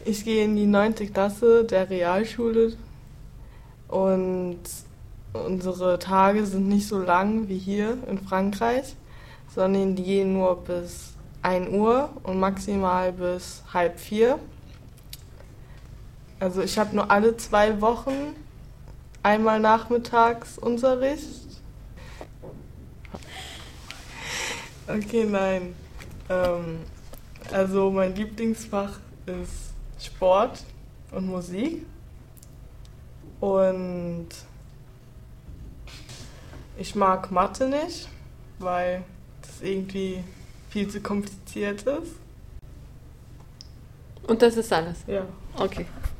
Ich gehe in die 9. Klasse der Realschule und unsere Tage sind nicht so lang wie hier in Frankreich, sondern die gehen nur bis 1 Uhr und maximal bis 3:30. Also ich habe nur alle 2 Wochen einmal nachmittags Unterricht. Okay, nein. Also mein Lieblingsfach ist Sport und Musik. Und ich mag Mathe nicht, weil das irgendwie viel zu kompliziert ist. Und das ist alles? Ja. Okay.